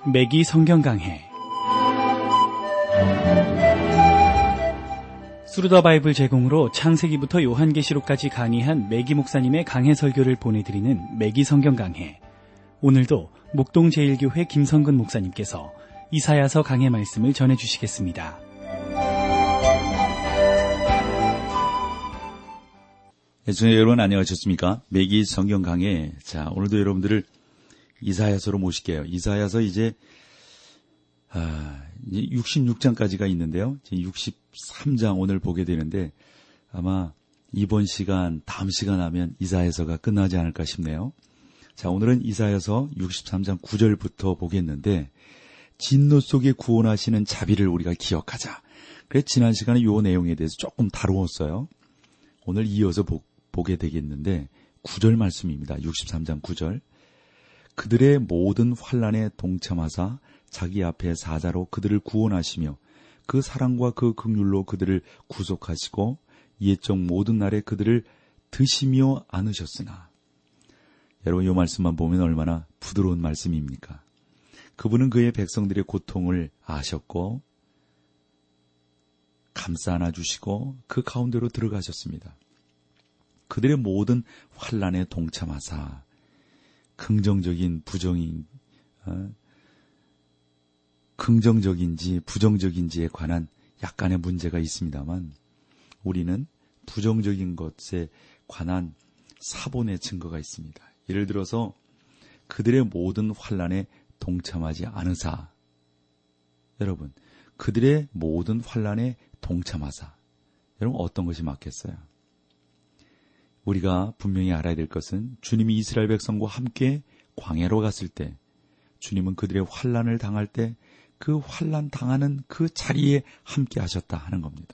매기 성경 강해. 수루더 바이블 제공으로 창세기부터 요한계시록까지 강의한 매기 목사님의 강해 설교를 보내드리는 매기 성경 강해. 오늘도 목동 제1교회 김성근 목사님께서 이사야서 강해 말씀을 전해주시겠습니다. 애청자 여러분 안녕하셨습니까? 매기 성경 강해. 자, 오늘도 여러분들을 이사야서로 모실게요. 이사야서 이제 66장까지가 있는데요. 이제 63장 오늘 보게 되는데 아마 이번 시간, 다음 시간 하면 이사야서가 끝나지 않을까 싶네요. 자, 오늘은 이사야서 63장 9절부터 보겠는데 진노 속에 구원하시는 자비를 우리가 기억하자. 그래서 지난 시간에 이 내용에 대해서 조금 다루었어요. 오늘 이어서 보게 되겠는데 9절 말씀입니다. 63장 9절. 그들의 모든 환난에 동참하사 자기 앞에 사자로 그들을 구원하시며 그 사랑과 그 긍휼로 그들을 구속하시고 옛적 모든 날에 그들을 드시며 안으셨으나. 여러분 이 말씀만 보면 얼마나 부드러운 말씀입니까? 그분은 그의 백성들의 고통을 아셨고 감싸 안아주시고 그 가운데로 들어가셨습니다. 그들의 모든 환난에 동참하사 긍정적인 긍정적인지 부정적인지에 관한 약간의 문제가 있습니다만 우리는 부정적인 것에 관한 사본의 증거가 있습니다. 예를 들어서 그들의 모든 환난에 동참하지 않으사. 여러분, 그들의 모든 환난에 동참하사. 여러분 어떤 것이 맞겠어요? 우리가 분명히 알아야 될 것은 주님이 이스라엘 백성과 함께 광야로 갔을 때 주님은 그들의 환난을 당할 때 그 환난 당하는 그 자리에 함께 하셨다 하는 겁니다.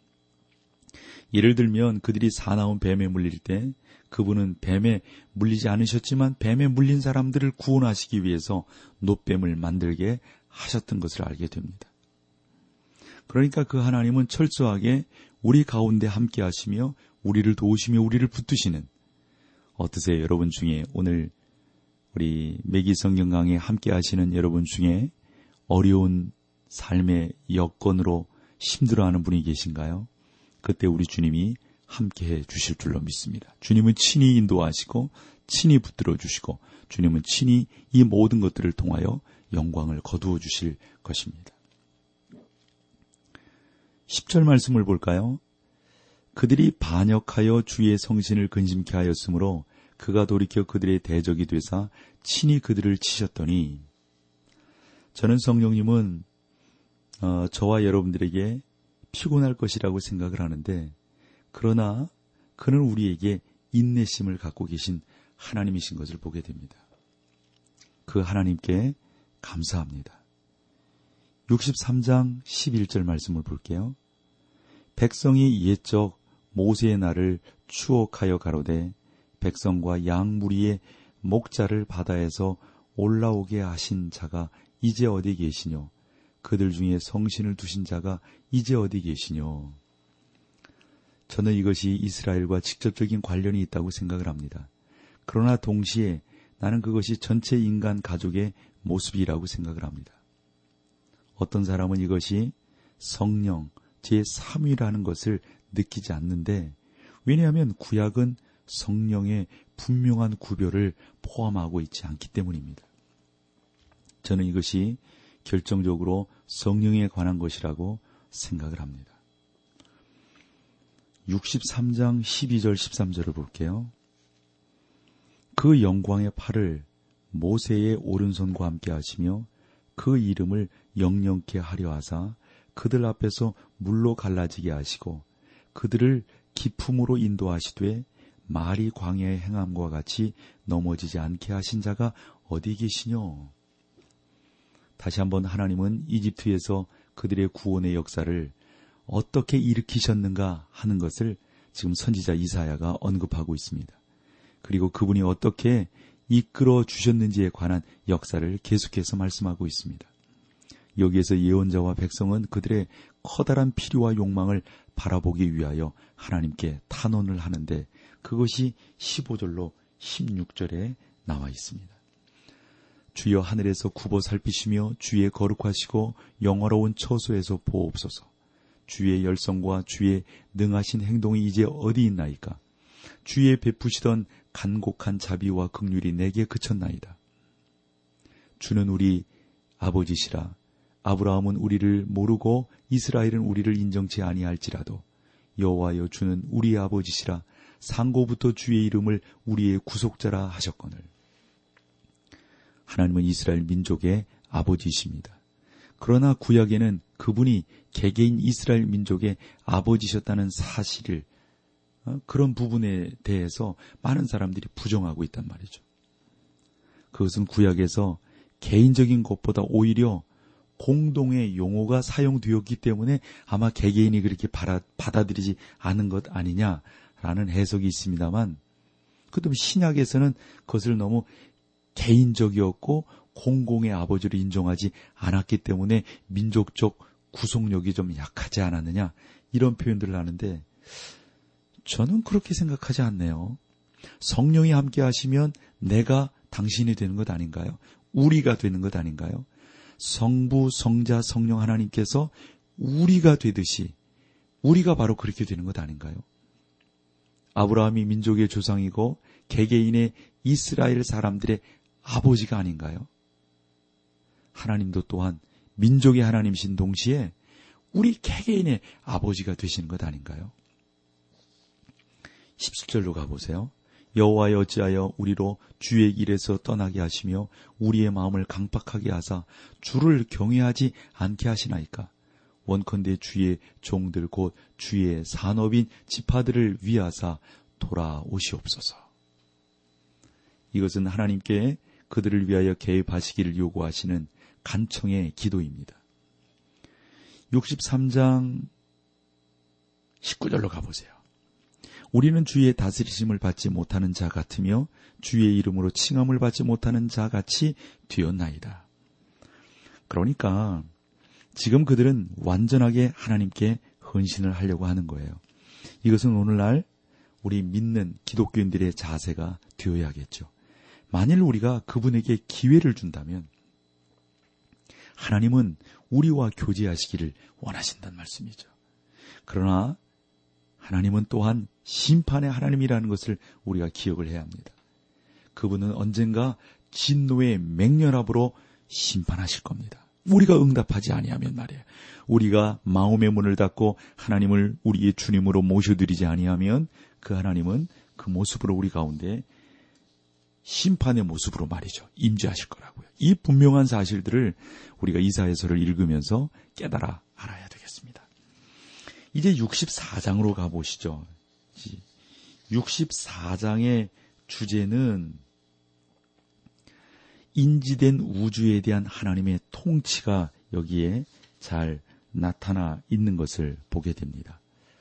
예를 들면 그들이 사나운 뱀에 물릴 때 그분은 뱀에 물리지 않으셨지만 뱀에 물린 사람들을 구원하시기 위해서 놋뱀을 만들게 하셨던 것을 알게 됩니다. 그러니까 그 하나님은 철저하게 우리 가운데 함께 하시며 우리를 도우시며 우리를 붙드시는, 어떠세요? 여러분 중에 오늘 우리 매기 성경 강에 함께 하시는 여러분 중에 어려운 삶의 여건으로 힘들어하는 분이 계신가요? 그때 우리 주님이 함께해 주실 줄로 믿습니다. 주님은 친히 인도하시고 친히 붙들어 주시고 주님은 친히 이 모든 것들을 통하여 영광을 거두어 주실 것입니다. 10절 말씀을 볼까요? 그들이 반역하여 주의 성신을 근심케 하였으므로 그가 돌이켜 그들의 대적이 되사 친히 그들을 치셨더니. 저는 성령님은 저와 여러분들에게 피곤할 것이라고 생각을 하는데, 그러나 그는 우리에게 인내심을 갖고 계신 하나님이신 것을 보게 됩니다. 그 하나님께 감사합니다. 63장 11절 말씀을 볼게요. 백성이 옛적 모세의 날을 추억하여 가로되 백성과 양 무리의 목자를 바다에서 올라오게 하신 자가 이제 어디 계시뇨? 그들 중에 성신을 두신 자가 이제 어디 계시뇨? 저는 이것이 이스라엘과 직접적인 관련이 있다고 생각을 합니다. 그러나 동시에 나는 그것이 전체 인간 가족의 모습이라고 생각을 합니다. 어떤 사람은 이것이 성령, 제3위라는 것을 느끼지 않는데, 왜냐하면 구약은 성령의 분명한 구별을 포함하고 있지 않기 때문입니다. 저는 이것이 결정적으로 성령에 관한 것이라고 생각을 합니다. 63장 12절 13절을 볼게요. 그 영광의 팔을 모세의 오른손과 함께 하시며 그 이름을 영영케 하려 하사 그들 앞에서 물로 갈라지게 하시고 그들을 기품으로 인도하시되 말이 광야의 행함과 같이 넘어지지 않게 하신 자가 어디 계시뇨? 다시 한번 하나님은 이집트에서 그들의 구원의 역사를 어떻게 일으키셨는가 하는 것을 지금 선지자 이사야가 언급하고 있습니다. 그리고 그분이 어떻게 이끌어 주셨는지에 관한 역사를 계속해서 말씀하고 있습니다. 여기에서 예언자와 백성은 그들의 커다란 필요와 욕망을 바라보기 위하여 하나님께 탄원을 하는데 그것이 15절로 16절에 나와 있습니다. 주여 하늘에서 굽어 살피시며 주의 거룩하시고 영화로운 처소에서 보옵소서. 주의 열성과 주의 능하신 행동이 이제 어디 있나이까? 주의 베푸시던 간곡한 자비와 긍휼이 내게 그쳤나이다. 주는 우리 아버지시라. 아브라함은 우리를 모르고 이스라엘은 우리를 인정치 아니할지라도 여호와여 주는 우리의 아버지시라. 상고부터 주의 이름을 우리의 구속자라 하셨거늘. 하나님은 이스라엘 민족의 아버지이십니다. 그러나 구약에는 그분이 개개인 이스라엘 민족의 아버지셨다는 사실을 그런 부분에 대해서 많은 사람들이 부정하고 있단 말이죠. 그것은 구약에서 개인적인 것보다 오히려 공동의 용어가 사용되었기 때문에 아마 개개인이 그렇게 받아들이지 않은 것 아니냐라는 해석이 있습니다만, 그다음에 신약에서는 그것을 너무 개인적이었고 공공의 아버지로 인정하지 않았기 때문에 민족적 구속력이 좀 약하지 않았느냐, 이런 표현들을 하는데 저는 그렇게 생각하지 않네요. 성령이 함께 하시면 내가 당신이 되는 것 아닌가요? 우리가 되는 것 아닌가요? 성부, 성자, 성령 하나님께서 우리가 되듯이 우리가 바로 그렇게 되는 것 아닌가요? 아브라함이 민족의 조상이고 개개인의 이스라엘 사람들의 아버지가 아닌가요? 하나님도 또한 민족의 하나님이신 동시에 우리 개개인의 아버지가 되시는 것 아닌가요? 17절로 가보세요. 여호와여 어찌하여 우리로 주의 길에서 떠나게 하시며 우리의 마음을 강팍하게 하사 주를 경외하지 않게 하시나이까? 원컨대 주의 종들 곧 주의 산업인 지파들을 위하사 돌아오시옵소서. 이것은 하나님께 그들을 위하여 개입하시기를 요구하시는 간청의 기도입니다. 63장 19절로 가보세요. 우리는 주의 다스리심을 받지 못하는 자 같으며 주의 이름으로 칭함을 받지 못하는 자 같이 되었나이다. 그러니까 지금 그들은 완전하게 하나님께 헌신을 하려고 하는 거예요. 이것은 오늘날 우리 믿는 기독교인들의 자세가 되어야겠죠. 만일 우리가 그분에게 기회를 준다면 하나님은 우리와 교제하시기를 원하신다는 말씀이죠. 그러나 하나님은 또한 심판의 하나님이라는 것을 우리가 기억을 해야 합니다. 그분은 언젠가 진노의 맹렬함으로 심판하실 겁니다. 우리가 응답하지 아니하면 말이에요. 우리가 마음의 문을 닫고 하나님을 우리의 주님으로 모셔드리지 아니하면 그 하나님은 그 모습으로 우리 가운데 심판의 모습으로 말이죠. 임재하실 거라고요. 이 분명한 사실들을 우리가 이사야서를 읽으면서 깨달아 알아야 되겠습니다. 이제 64장으로 가보시죠. 64장의 주제는 인지된 우주에 대한 하나님의 통치가 여기에 잘 나타나 있는 것을 보게 됩니다.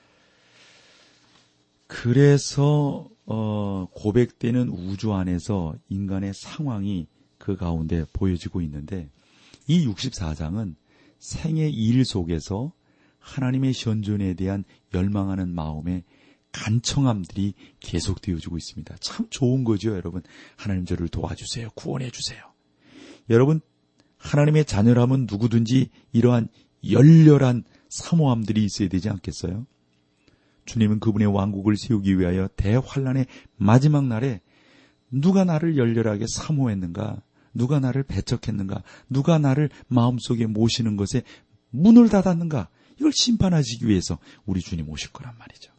그래서 고백되는 우주 안에서 인간의 상황이 그 가운데 보여지고 있는데, 이 64장은 생의 일 속에서 하나님의 현존에 대한 열망하는 마음의 간청함들이 계속되어지고 있습니다. 참 좋은 거죠, 여러분. 하나님 저를 도와주세요. 구원해 주세요. 여러분, 하나님의 자녀라면 누구든지 이러한 열렬한 사모함들이 있어야 되지 않겠어요? 주님은 그분의 왕국을 세우기 위하여 대환란의 마지막 날에 누가 나를 열렬하게 사모했는가, 누가 나를 배척했는가, 누가 나를 마음속에 모시는 것에 문을 닫았는가, 이걸 심판하시기 위해서 우리 주님 오실 거란 말이죠.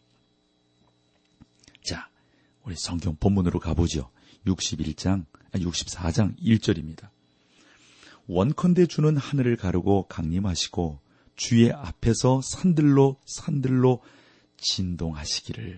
자, 우리 성경 본문으로 가보죠. 64장 1절입니다. 원컨대 주는 하늘을 가르고 강림하시고 주의 앞에서 산들로 진동하시기를.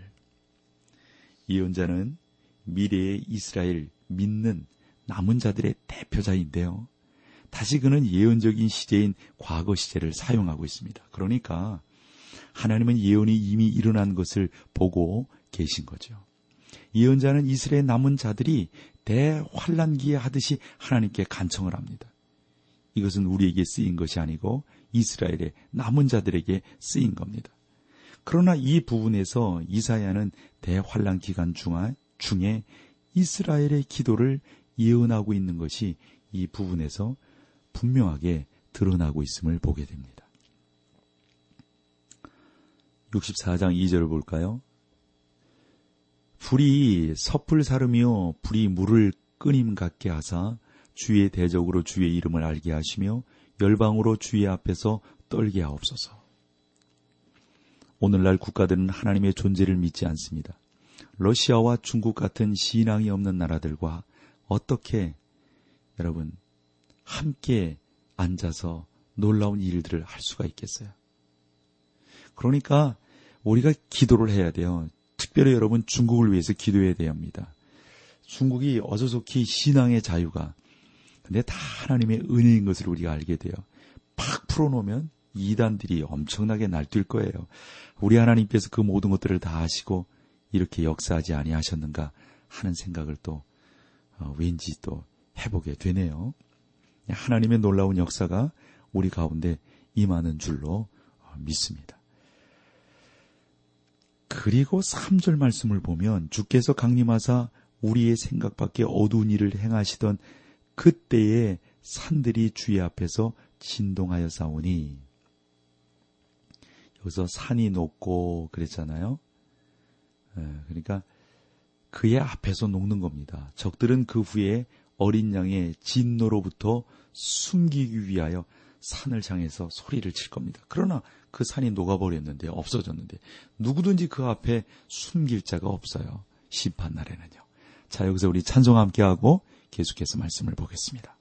예언자는 미래의 이스라엘 믿는 남은 자들의 대표자인데요. 다시 그는 예언적인 시제인 과거 시제를 사용하고 있습니다. 그러니까 하나님은 예언이 이미 일어난 것을 보고 계신 거죠. 예언자는 이스라엘 남은 자들이 대환란기에 하듯이 하나님께 간청을 합니다. 이것은 우리에게 쓰인 것이 아니고 이스라엘의 남은 자들에게 쓰인 겁니다. 그러나 이 부분에서 이사야는 대환란 기간 중에 이스라엘의 기도를 예언하고 있는 것이 이 부분에서 분명하게 드러나고 있음을 보게 됩니다. 64장 2절을 볼까요? 불이 섣불 사르며 불이 물을 끓임 같게 하사 주의 대적으로 주의 이름을 알게 하시며 열방으로 주의 앞에서 떨게 하옵소서. 오늘날 국가들은 하나님의 존재를 믿지 않습니다. 러시아와 중국 같은 신앙이 없는 나라들과 어떻게 여러분 함께 앉아서 놀라운 일들을 할 수가 있겠어요? 그러니까 우리가 기도를 해야 돼요. 특별히 여러분 중국을 위해서 기도해야 됩니다. 중국이 어서속히 신앙의 자유가 근데 다 하나님의 은혜인 것을 우리가 알게 돼요. 팍 풀어놓으면 이단들이 엄청나게 날뛸 거예요. 우리 하나님께서 그 모든 것들을 다 하시고 이렇게 역사하지 아니하셨는가 하는 생각을 또 왠지 또 해보게 되네요. 하나님의 놀라운 역사가 우리 가운데 임하는 줄로 믿습니다. 그리고 3절 말씀을 보면 주께서 강림하사 우리의 생각밖에 어두운 일을 행하시던 그때에 산들이 주의 앞에서 진동하여 싸우니 여기서 산이 높고 그랬잖아요. 그러니까 그의 앞에서 녹는 겁니다. 적들은 그 후에 어린 양의 진노로부터 숨기기 위하여 산을 향해서 소리를 칠 겁니다. 그러나 그 산이 녹아버렸는데 없어졌는데 누구든지 그 앞에 숨길 자가 없어요. 심판날에는요. 자, 여기서 우리 찬송 함께하고 계속해서 말씀을 보겠습니다.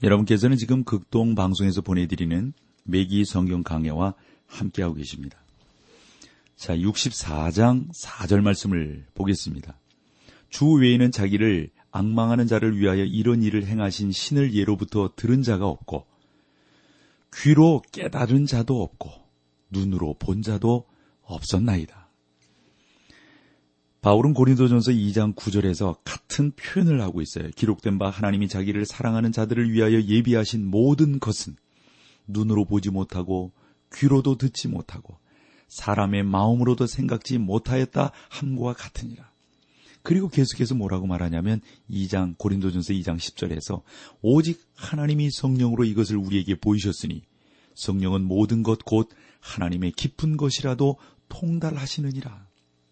여러분께서는 지금 극동 방송에서 보내드리는 매기 성경 강해와 함께하고 계십니다. 자, 64장 4절 말씀을 보겠습니다. 주 외에는 자기를 앙망하는 자를 위하여 이런 일을 행하신 신을 예로부터 들은 자가 없고 귀로 깨달은 자도 없고 눈으로 본 자도 없었나이다. 바울은 고린도전서 2장 9절에서 같은 표현을 하고 있어요. 기록된 바 하나님이 자기를 사랑하는 자들을 위하여 예비하신 모든 것은 눈으로 보지 못하고 귀로도 듣지 못하고 사람의 마음으로도 생각지 못하였다 함과 같으니라. 그리고 계속해서 뭐라고 말하냐면 고린도전서 2장 10절에서 오직 하나님이 성령으로 이것을 우리에게 보이셨으니 성령은 모든 것 곧 하나님의 깊은 것이라도 통달하시느니라.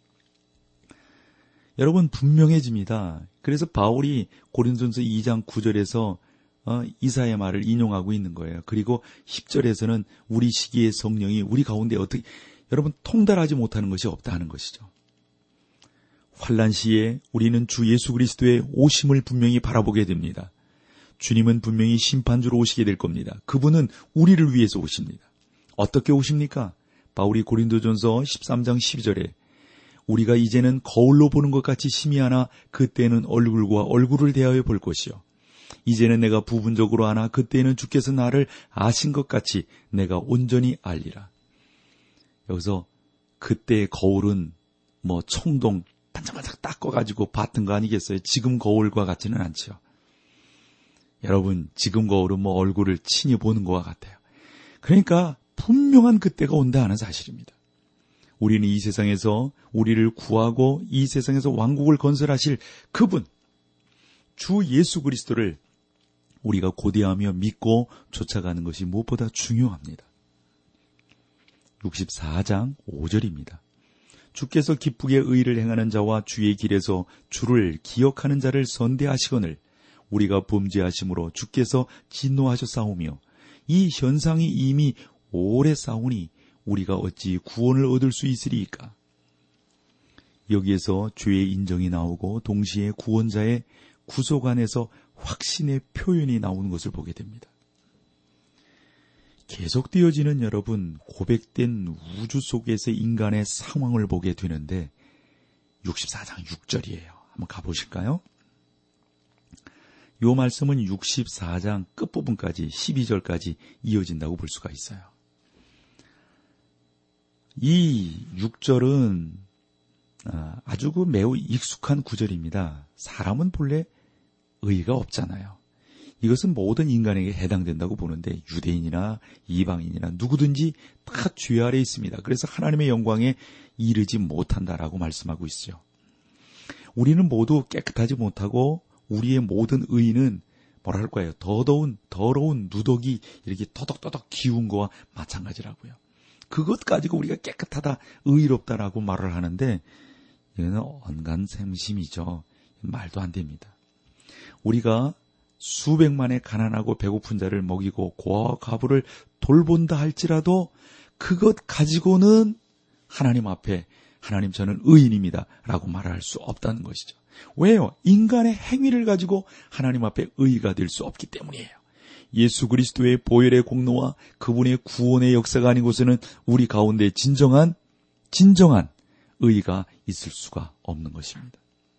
여러분, 분명해집니다. 그래서 바울이 고린도전서 2장 9절에서 이사야의 말을 인용하고 있는 거예요. 그리고 10절에서는 우리 시기의 성령이 우리 가운데 어떻게 여러분 통달하지 못하는 것이 없다 하는 것이죠. 환난 시에 우리는 주 예수 그리스도의 오심을 분명히 바라보게 됩니다. 주님은 분명히 심판주로 오시게 될 겁니다. 그분은 우리를 위해서 오십니다. 어떻게 오십니까? 바울이 고린도전서 13장 12절에 우리가 이제는 거울로 보는 것 같이 희미하나 그때는 얼굴과 얼굴을 대하여 볼 것이요. 이제는 내가 부분적으로 아나 그때는 주께서 나를 아신 것 같이 내가 온전히 알리라. 여기서 그때의 거울은 청동 반짝반짝 닦아가지고 봤던 거 아니겠어요? 지금 거울과 같지는 않죠. 여러분, 지금 거울은 얼굴을 친히 보는 것과 같아요. 그러니까 분명한 그때가 온다 하는 사실입니다. 우리는 이 세상에서 우리를 구하고 이 세상에서 왕국을 건설하실 그분, 주 예수 그리스도를 우리가 고대하며 믿고 쫓아가는 것이 무엇보다 중요합니다. 64장 5절입니다. 주께서 기쁘게 의를 행하는 자와 주의 길에서 주를 기억하는 자를 선대하시거늘 우리가 범죄하심으로 주께서 진노하셨사오며 이 현상이 이미 오래 싸우니 우리가 어찌 구원을 얻을 수 있으리이까. 여기에서 죄의 인정이 나오고 동시에 구원자의 구속 안에서 확신의 표현이 나오는 것을 보게 됩니다. 계속되어지는 여러분 고백된 우주 속에서 인간의 상황을 보게 되는데 64장 6절이에요. 한번 가보실까요? 이 말씀은 64장 끝부분까지 12절까지 이어진다고 볼 수가 있어요. 이 6절은 아주 매우 익숙한 구절입니다. 사람은 본래 의의가 없잖아요. 이것은 모든 인간에게 해당된다고 보는데 유대인이나 이방인이나 누구든지 다 죄 아래 있습니다. 그래서 하나님의 영광에 이르지 못한다라고 말씀하고 있죠. 우리는 모두 깨끗하지 못하고 우리의 모든 의의는 뭐랄까요? 더러운 누더기 이렇게 터덕터덕 기운 거와 마찬가지라고요. 그것 가지고 우리가 깨끗하다, 의롭다라고 말을 하는데 이거는 언간생심이죠. 말도 안 됩니다. 우리가 수백만의 가난하고 배고픈 자를 먹이고 고아와 과부를 돌본다 할지라도 그것 가지고는 하나님 앞에 하나님 저는 의인입니다 라고 말할 수 없다는 것이죠. 왜요? 인간의 행위를 가지고 하나님 앞에 의의가 될 수 없기 때문이에요. 예수 그리스도의 보혈의 공로와 그분의 구원의 역사가 아닌 곳에는 우리 가운데 진정한 의의가 있을 수가 없는 것입니다.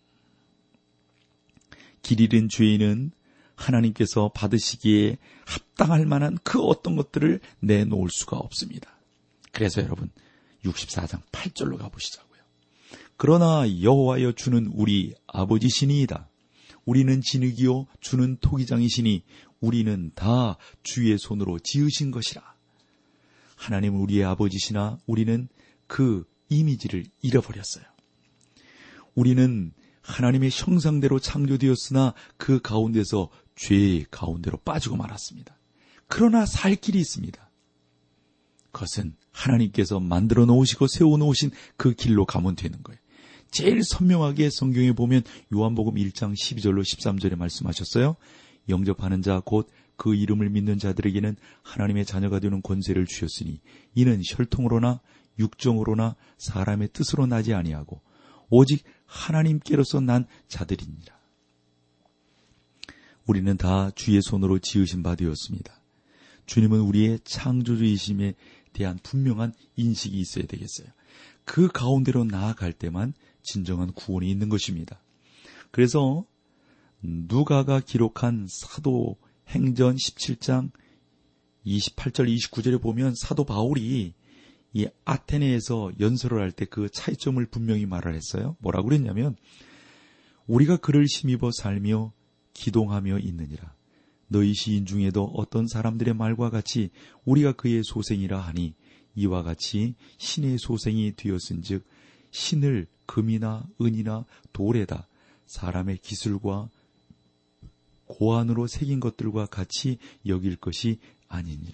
길 잃은 죄인은 하나님께서 받으시기에 합당할 만한 그 어떤 것들을 내놓을 수가 없습니다. 그래서 여러분 64장 8절로 가보시자고요. 그러나 여호와여 주는 우리 아버지시니이다. 우리는 진흙이요 주는 토기장이시니 우리는 다 주의 손으로 지으신 것이라. 하나님은 우리의 아버지시나 우리는 그 이미지를 잃어버렸어요. 우리는 하나님의 형상대로 창조되었으나 그 가운데서 죄의 가운데로 빠지고 말았습니다. 그러나 살 길이 있습니다. 그것은 하나님께서 만들어 놓으시고 세워 놓으신 그 길로 가면 되는 거예요. 제일 선명하게 성경에 보면 요한복음 1장 12절로 13절에 말씀하셨어요. 영접하는 자 곧 그 이름을 믿는 자들에게는 하나님의 자녀가 되는 권세를 주셨으니 이는 혈통으로나 육정으로나 사람의 뜻으로 나지 아니하고 오직 하나님께로서 난 자들이니라. 우리는 다 주의 손으로 지으신 바 되었습니다. 주님은 우리의 창조주이심에 대한 분명한 인식이 있어야 되겠어요. 그 가운데로 나아갈 때만 진정한 구원이 있는 것입니다. 그래서 누가가 기록한 사도행전 17장 28절 29절에 보면 사도 바울이 이 아테네에서 연설을 할 때 그 차이점을 분명히 말을 했어요. 뭐라고 그랬냐면 우리가 그를 힘입어 살며 기동하며 있느니라. 너희 시인 중에도 어떤 사람들의 말과 같이 우리가 그의 소생이라 하니 이와 같이 신의 소생이 되었은즉 신을 금이나 은이나 돌에다 사람의 기술과 고안으로 새긴 것들과 같이 여길 것이 아니니라.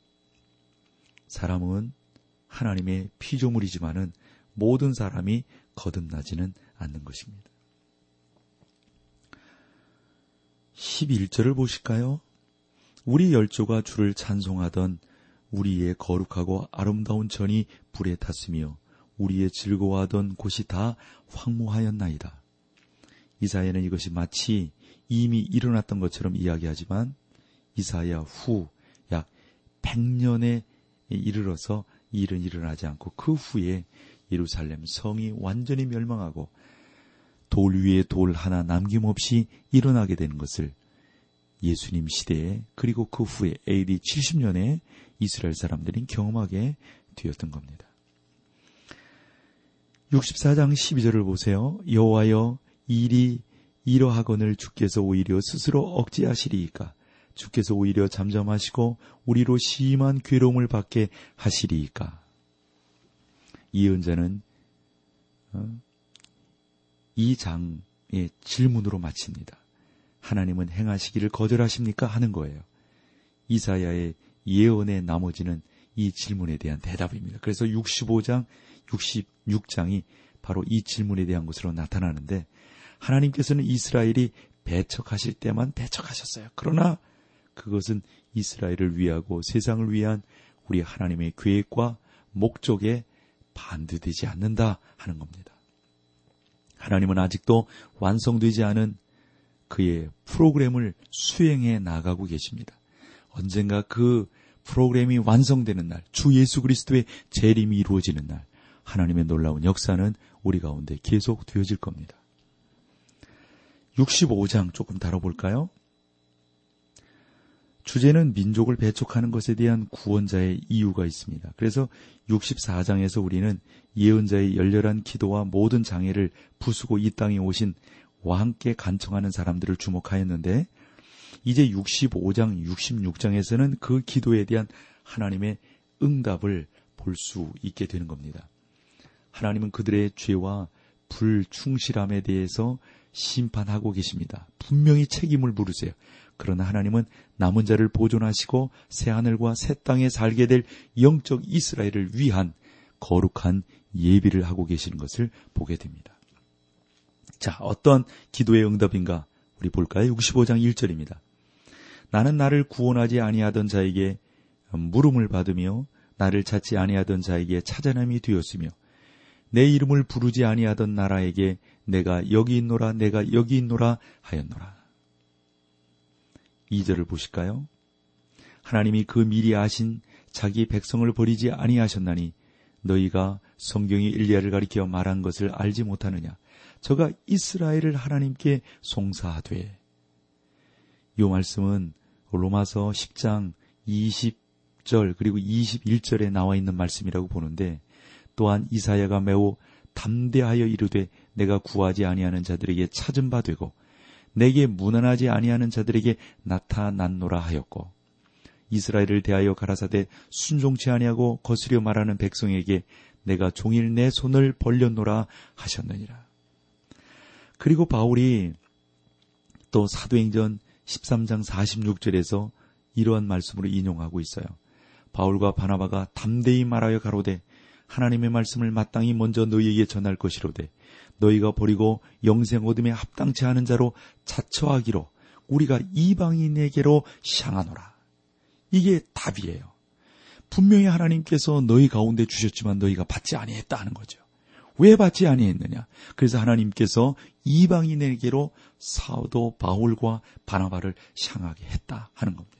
사람은 하나님의 피조물이지만은 모든 사람이 거듭나지는 않는 것입니다. 11절을 보실까요? 우리 열조가 주를 찬송하던 우리의 거룩하고 아름다운 전이 불에 탔으며 우리의 즐거워하던 곳이 다 황무하였나이다. 이사야는 이것이 마치 이미 일어났던 것처럼 이야기하지만 이사야 후 약 100년에 이르러서 이 일은 일어나지 않고 그 후에 예루살렘 성이 완전히 멸망하고 돌 위에 돌 하나 남김없이 일어나게 되는 것을 예수님 시대에 그리고 그 후에 AD 70년에 이스라엘 사람들이 경험하게 되었던 겁니다. 64장 12절을 보세요. 여호와여 일이 이러하거늘 주께서 오히려 스스로 억제하시리이까. 주께서 오히려 잠잠하시고 우리로 심한 괴로움을 받게 하시리이까. 이언자는 이 장의 질문으로 마칩니다. 하나님은 행하시기를 거절하십니까? 하는 거예요. 이사야의 예언의 나머지는 이 질문에 대한 대답입니다. 그래서 65장, 66장이 바로 이 질문에 대한 것으로 나타나는데 하나님께서는 이스라엘이 배척하실 때만 배척하셨어요. 그러나 그것은 이스라엘을 위하고 세상을 위한 우리 하나님의 계획과 목적에 반대되지 않는다 하는 겁니다. 하나님은 아직도 완성되지 않은 그의 프로그램을 수행해 나가고 계십니다. 언젠가 그 프로그램이 완성되는 날, 주 예수 그리스도의 재림이 이루어지는 날, 하나님의 놀라운 역사는 우리 가운데 계속 되어질 겁니다. 65장 조금 다뤄볼까요? 주제는 민족을 배척하는 것에 대한 구원자의 이유가 있습니다. 그래서 64장에서 우리는 예언자의 열렬한 기도와 모든 장애를 부수고 이 땅에 오신 왕께 간청하는 사람들을 주목하였는데 이제 65장, 66장에서는 그 기도에 대한 하나님의 응답을 볼 수 있게 되는 겁니다. 하나님은 그들의 죄와 불충실함에 대해서 심판하고 계십니다. 분명히 책임을 물으세요. 그러나 하나님은 남은 자를 보존하시고 새하늘과 새 땅에 살게 될 영적 이스라엘을 위한 거룩한 예비를 하고 계시는 것을 보게 됩니다. 자, 어떤 기도의 응답인가 우리 볼까요? 65장 1절입니다. 나는 나를 구원하지 아니하던 자에게 물음을 받으며 나를 찾지 아니하던 자에게 찾아남이 되었으며 내 이름을 부르지 아니하던 나라에게 내가 여기 있노라 내가 여기 있노라 하였노라. 2절을 보실까요? 하나님이 그 미리 아신 자기 백성을 버리지 아니하셨나니 너희가 성경이 엘리야를 가리켜 말한 것을 알지 못하느냐. 저가 이스라엘을 하나님께 송사하되. 이 말씀은 로마서 10장 20절 그리고 21절에 나와 있는 말씀이라고 보는데 또한 이사야가 매우 담대하여 이르되 내가 구하지 아니하는 자들에게 찾은 바 되고 내게 문안하지 아니하는 자들에게 나타났노라 하였고 이스라엘을 대하여 가라사대 순종치 아니하고 거스려 말하는 백성에게 내가 종일 내 손을 벌렸노라 하셨느니라. 그리고 바울이 또 사도행전 13장 46절에서 이러한 말씀으로 인용하고 있어요. 바울과 바나바가 담대히 말하여 가로되 하나님의 말씀을 마땅히 먼저 너희에게 전할 것이로되 너희가 버리고 영생 얻음에 합당치 않은 자로 자처하기로 우리가 이방인에게로 향하노라. 이게 답이에요. 분명히 하나님께서 너희 가운데 주셨지만 너희가 받지 아니했다 하는 거죠. 왜 받지 아니했느냐? 그래서 하나님께서 이방인에게로 사도 바울과 바나바를 향하게 했다 하는 겁니다.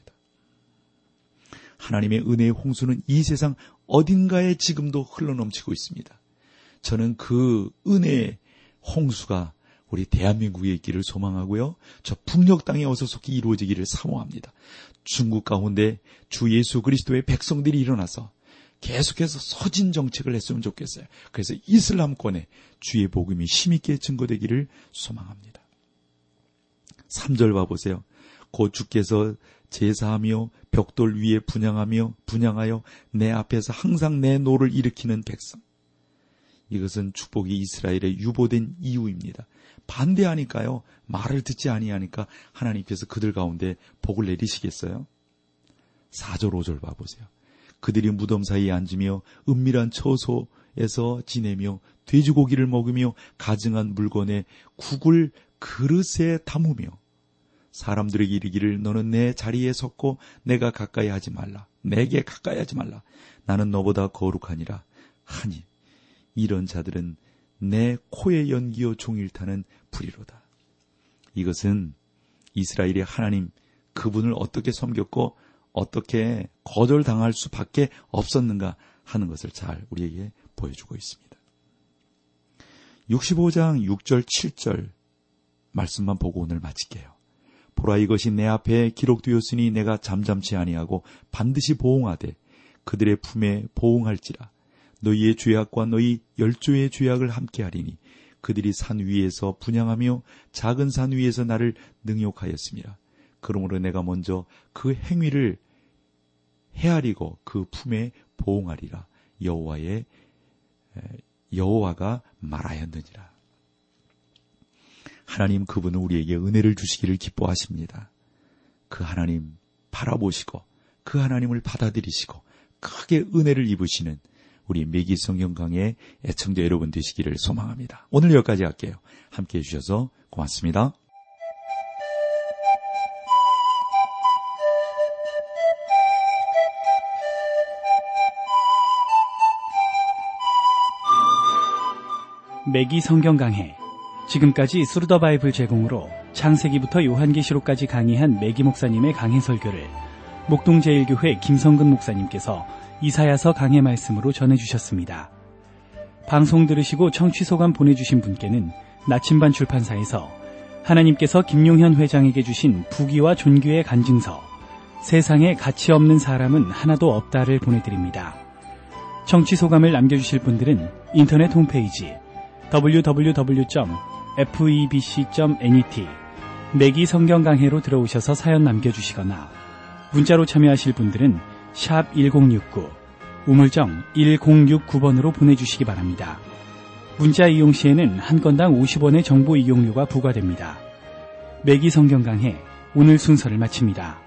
하나님의 은혜의 홍수는 이 세상 어딘가에 지금도 흘러넘치고 있습니다. 저는 그 은혜의 홍수가 우리 대한민국에 있기를 소망하고요. 저 북녘 땅에 어서 속히 이루어지기를 사모합니다. 중국 가운데 주 예수 그리스도의 백성들이 일어나서 계속해서 서진 정책을 했으면 좋겠어요. 그래서 이슬람권에 주의 복음이 힘있게 증거되기를 소망합니다. 3절 봐보세요. 곧 주께서 제사하며 벽돌 위에 분향하여 내 앞에서 항상 내 노를 일으키는 백성. 이것은 축복이 이스라엘에 유보된 이유입니다. 반대하니까요. 말을 듣지 아니하니까 하나님께서 그들 가운데 복을 내리시겠어요? 4절 5절 봐보세요. 그들이 무덤 사이에 앉으며 은밀한 처소에서 지내며 돼지고기를 먹으며 가증한 물건에 국을 그릇에 담으며 사람들에게 이르기를 너는 내 자리에 섰고 내가 가까이 하지 말라. 내게 가까이 하지 말라. 나는 너보다 거룩하니라 하니 이런 자들은 내 코에 연기어 종일 타는 불이로다. 이것은 이스라엘의 하나님 그분을 어떻게 섬겼고 어떻게 거절당할 수밖에 없었는가 하는 것을 잘 우리에게 보여주고 있습니다. 65장 6절 7절 말씀만 보고 오늘 마칠게요. 보라 이것이 내 앞에 기록되었으니 내가 잠잠치 아니하고 반드시 보응하되 그들의 품에 보응할지라. 너희의 죄악과 너희 열조의 죄악을 함께하리니 그들이 산 위에서 분향하며 작은 산 위에서 나를 능욕하였음이라. 그러므로 내가 먼저 그 행위를 헤아리고 그 품에 보응하리라. 여호와가 말하였느니라. 하나님 그분은 우리에게 은혜를 주시기를 기뻐하십니다. 그 하나님 바라보시고 그 하나님을 받아들이시고 크게 은혜를 입으시는 우리 매기 성경 강의 애청자 여러분 되시기를 소망합니다. 오늘 여기까지 할게요. 함께해 주셔서 고맙습니다. 매기 성경 강해. 지금까지 스루더 바이블 제공으로 창세기부터 요한계시록까지 강의한 매기 목사님의 강해 설교를 목동제일교회 김성근 목사님께서 이사야서 강해 말씀으로 전해주셨습니다. 방송 들으시고 청취소감 보내주신 분께는 나침반 출판사에서 하나님께서 김용현 회장에게 주신 부귀와 존귀의 간증서 세상에 가치 없는 사람은 하나도 없다를 보내드립니다. 청취소감을 남겨주실 분들은 인터넷 홈페이지 www.febc.net 매기 성경 강해로 들어오셔서 사연 남겨주시거나 문자로 참여하실 분들은 샵 1069 우물정 1069번으로 보내주시기 바랍니다. 문자 이용 시에는 한 건당 50원의 정보 이용료가 부과됩니다. 매기 성경 강해 오늘 순서를 마칩니다.